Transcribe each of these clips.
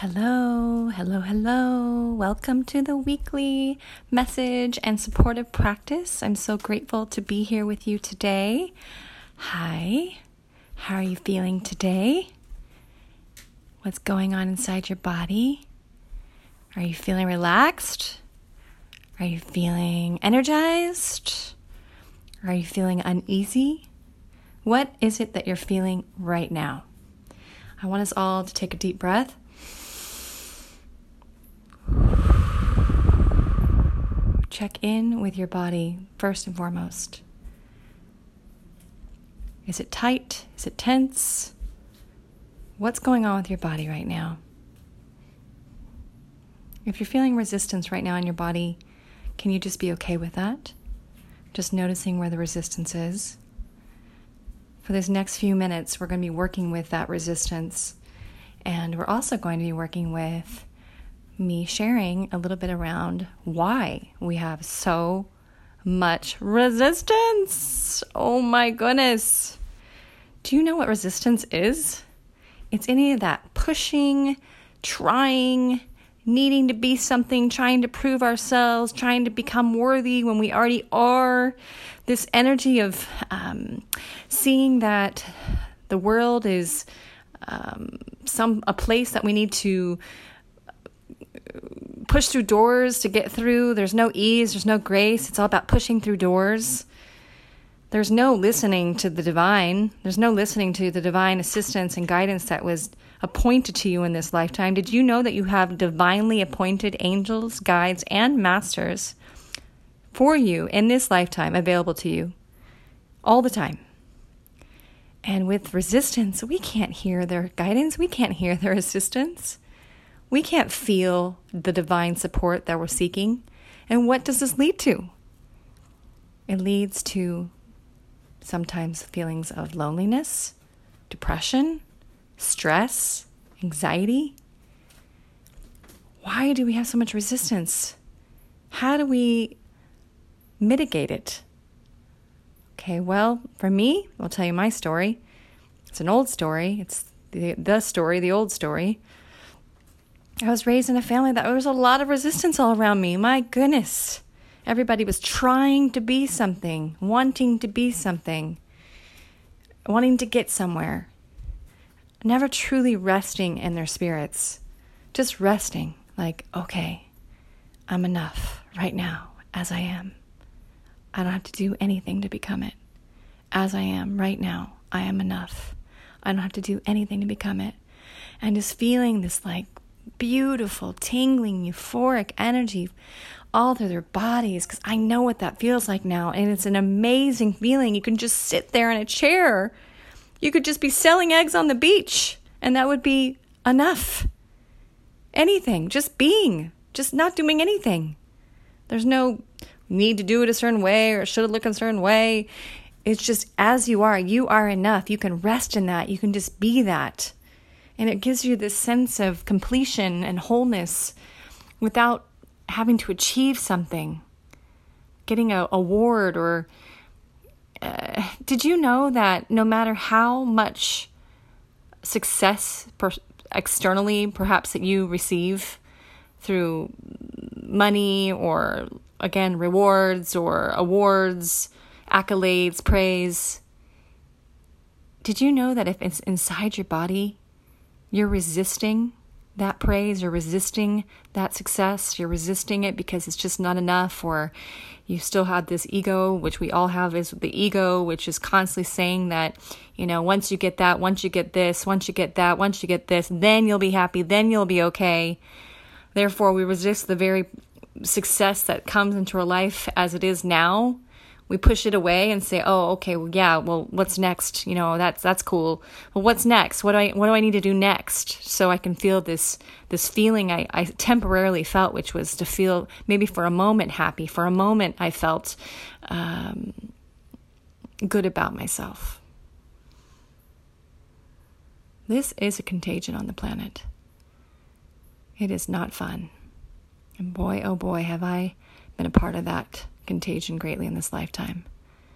Hello, hello, hello. Welcome to the weekly message and supportive practice. I'm so grateful to be here with you today. Hi, how are you feeling today? What's going on inside your body? Are you feeling relaxed? Are you feeling energized? Are you feeling uneasy? What is it that you're feeling right now? I want us all to take a deep breath. Check in with your body first and foremost. Is it tight? Is it tense? What's going on with your body right now? If you're feeling resistance right now in your body, can you just be okay with that? Just noticing where the resistance is. For this next few minutes, we're going to be working with that resistance. And we're also going to be working with me sharing a little bit around why we have so much resistance. Oh my goodness. Do you know what resistance is? It's any of that pushing, trying, needing to be something, trying to prove ourselves, trying to become worthy when we already are. This energy of seeing that the world is a place that we need to push through doors to get through. There's no ease, there's no grace. It's all about pushing through doors. There's no listening to the divine. There's no listening to the divine assistance and guidance that was appointed to you in this lifetime. Did you know that you have divinely appointed angels, guides, and masters for you in this lifetime available to you all the time? And with resistance, we can't hear their guidance. We can't hear their assistance. We can't feel the divine support that we're seeking. And what does this lead to? It leads to sometimes feelings of loneliness, depression, stress, anxiety. Why do we have so much resistance? How do we mitigate it? Okay, well, for me, I'll tell you my story. It's an old story. It's the old story. I was raised in a family that there was a lot of resistance all around me. My goodness. Everybody was trying to be something, wanting to be something, wanting to get somewhere. Never truly resting in their spirits. Just resting. Like, okay, I'm enough right now as I am. I don't have to do anything to become it. As I am right now, I am enough. I don't have to do anything to become it. And just feeling this like beautiful, tingling, euphoric energy all through their bodies, because I know what that feels like now, and it's an amazing feeling. You can just sit there in a chair. You could just be selling eggs on the beach, and that would be enough. Anything, just being, just not doing anything. There's no need to do it a certain way or should it look a certain way. It's just as you are enough. You can rest in that. You can just be that. And it gives you this sense of completion and wholeness without having to achieve something, getting an award or... did you know that no matter how much success externally, perhaps that you receive through money or, again, rewards or awards, accolades, praise, did you know that if it's inside your body, you're resisting that praise, you're resisting that success, you're resisting it because it's just not enough, or you still have this ego, which we all have, is the ego, which is constantly saying that, once you get that, once you get this, once you get that, once you get this, then you'll be happy, then you'll be okay. Therefore, we resist the very success that comes into our life as it is now. We push it away and say, oh, okay, well, yeah, well, what's next? That's cool. Well, what's next? What do I need to do next? So I can feel this feeling I temporarily felt, which was to feel maybe for a moment happy. For a moment, I felt good about myself. This is a contagion on the planet. It is not fun. And boy, oh boy, have I been a part of that contagion greatly in this lifetime.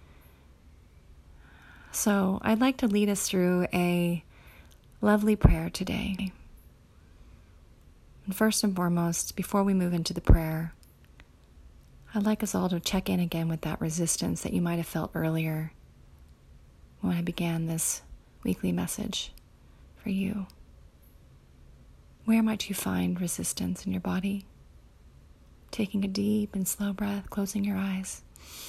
So I'd like to lead us through a lovely prayer today. And first and foremost, before we move into the prayer, I'd like us all to check in again with that resistance that you might have felt earlier when I began this weekly message for you. Where might you find resistance in your body? Taking a deep and slow breath, closing your eyes.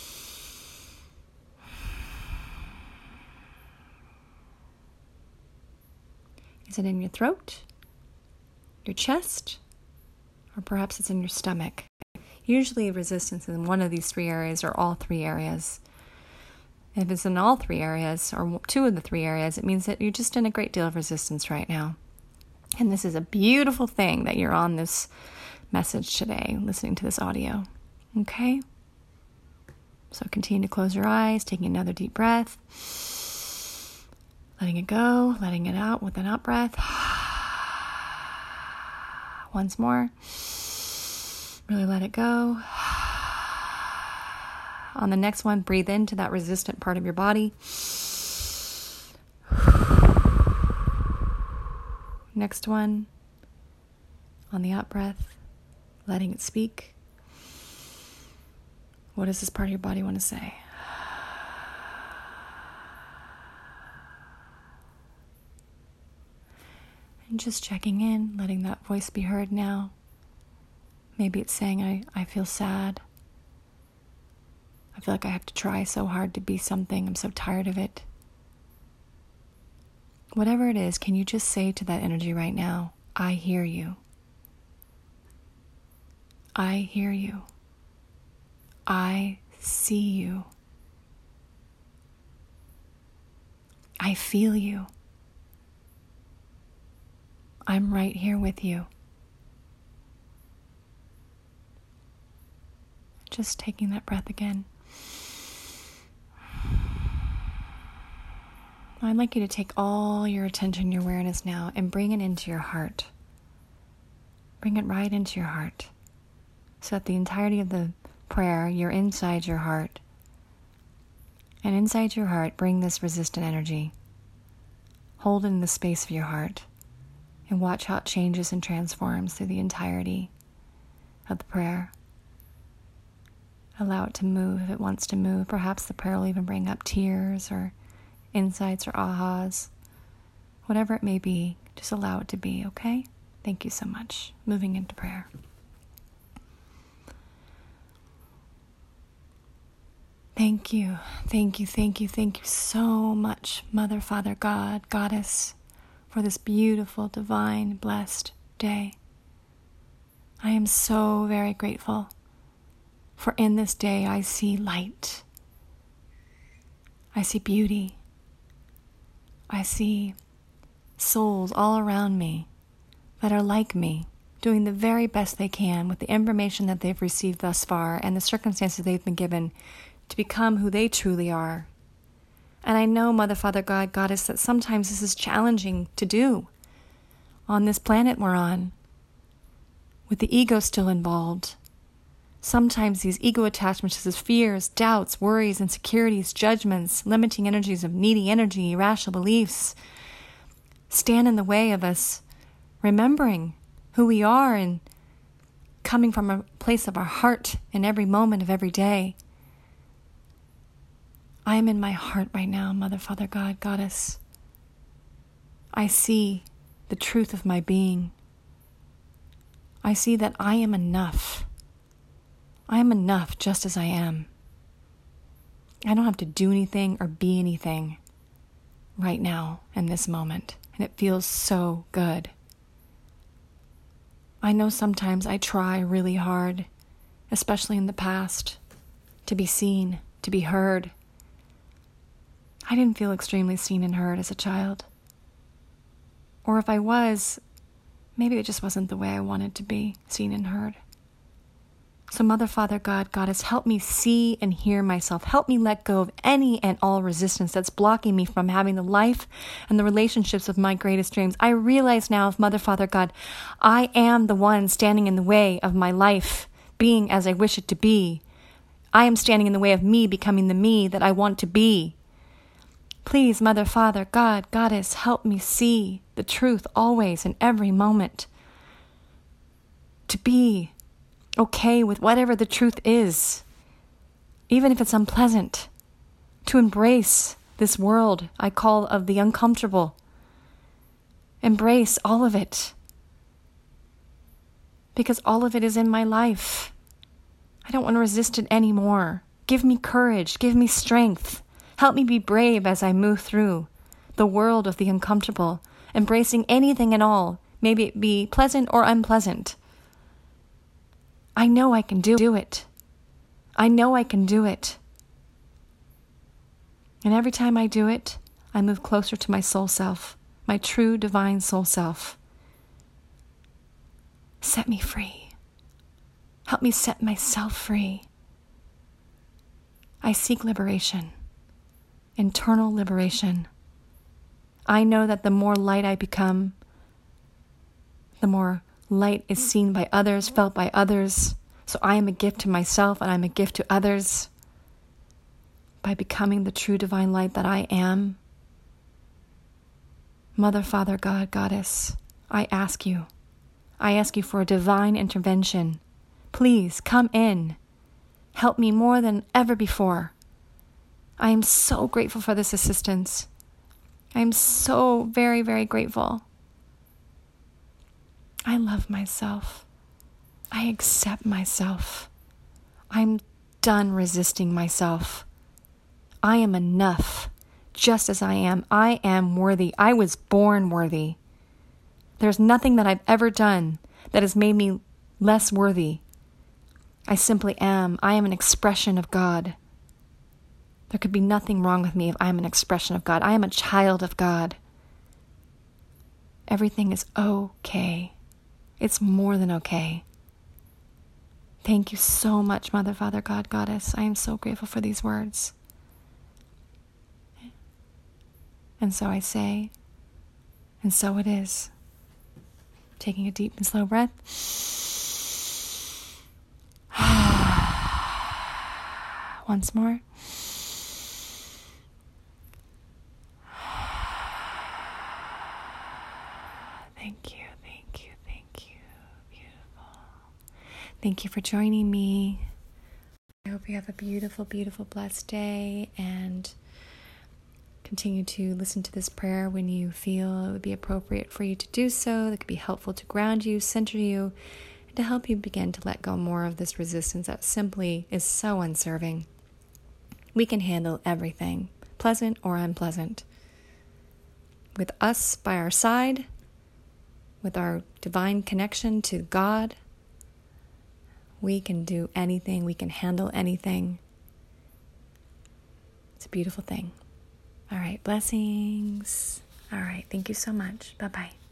Is it in your throat, your chest, or perhaps it's in your stomach? Usually resistance is in one of these three areas or all three areas. If it's in all three areas or two of the three areas, it means that you're just in a great deal of resistance right now. And this is a beautiful thing that you're on this message today, listening to this audio. Okay? So continue to close your eyes, taking another deep breath. Letting it go, letting it out with an out breath. Once more. Really let it go. On the next one, breathe into that resistant part of your body. Next one, on the out breath, letting it speak. What does this part of your body want to say? And just checking in, letting that voice be heard now. Maybe it's saying, I feel sad. I feel like I have to try so hard to be something. I'm so tired of it. Whatever it is, can you just say to that energy right now, I hear you. I hear you. I see you. I feel you. I'm right here with you. Just taking that breath again. I'd like you to take all your attention, your awareness now, and bring it into your heart. Bring it right into your heart. So that the entirety of the prayer, you're inside your heart. And inside your heart, bring this resistant energy. Hold it in the space of your heart. And watch how it changes and transforms through the entirety of the prayer. Allow it to move if it wants to move. Perhaps the prayer will even bring up tears or insights or ahas. Whatever it may be, just allow it to be, okay? Thank you so much. Moving into prayer. Thank you, thank you, thank you, thank you so much, Mother, Father, God, Goddess, for this beautiful, divine, blessed day. I am so very grateful, for in this day I see light. I see beauty. I see souls all around me that are like me, doing the very best they can with the information that they've received thus far and the circumstances they've been given to become who they truly are. And I know, Mother, Father, God, Goddess, that sometimes this is challenging to do on this planet we're on, with the ego still involved. Sometimes these ego attachments to fears, doubts, worries, insecurities, judgments, limiting energies of needy energy, irrational beliefs, stand in the way of us remembering who we are and coming from a place of our heart in every moment of every day. I am in my heart right now, Mother, Father, God, Goddess. I see the truth of my being. I see that I am enough. I am enough just as I am. I don't have to do anything or be anything right now in this moment, and it feels so good. I know sometimes I try really hard, especially in the past, to be seen, to be heard. I didn't feel extremely seen and heard as a child. Or if I was, maybe it just wasn't the way I wanted to be seen and heard. So Mother, Father, God, Goddess, help me see and hear myself. Help me let go of any and all resistance that's blocking me from having the life and the relationships of my greatest dreams. I realize now, Mother, Father, God, I am the one standing in the way of my life being as I wish it to be. I am standing in the way of me becoming the me that I want to be. Please, Mother, Father, God, Goddess, help me see the truth always in every moment. to be okay with whatever the truth is, even if it's unpleasant, to embrace this world I call of the uncomfortable. Embrace all of it, because all of it is in my life. I don't want to resist it anymore. Give me courage, give me strength. Help me be brave as I move through the world of the uncomfortable, embracing anything and all, maybe it be pleasant or unpleasant. I know I can do it. I know I can do it. And every time I do it, I move closer to my soul self, my true divine soul self. Set me free. Help me set myself free. I seek liberation, internal liberation. I know that the more light I become, the more light is seen by others, felt by others. So I am a gift to myself and I'm a gift to others by becoming the true divine light that I am. Mother, Father, God, Goddess, I ask you for a divine intervention. Please come in. Help me more than ever before. I am so grateful for this assistance. I am so very, very grateful. I love myself. I accept myself. I'm done resisting myself. I am enough, just as I am. I am worthy. I was born worthy. There's nothing that I've ever done that has made me less worthy. I simply am. I am an expression of God. There could be nothing wrong with me if I am an expression of God. I am a child of God. Everything is okay. It's more than okay. Thank you so much, Mother, Father, God, Goddess. I am so grateful for these words. And so I say, and so it is. Taking a deep and slow breath. Once more. Thank you, thank you, thank you. Beautiful. Thank you for joining me. I hope you have a beautiful, beautiful, blessed day, and continue to listen to this prayer when you feel it would be appropriate for you to do so. That could be helpful to ground you, center you, and to help you begin to let go more of this resistance that simply is so unserving. We can handle everything, pleasant or unpleasant. With us by our side, with our divine connection to God, we can do anything, we can handle anything. It's a beautiful thing. All right, blessings. All right, thank you so much. Bye-bye.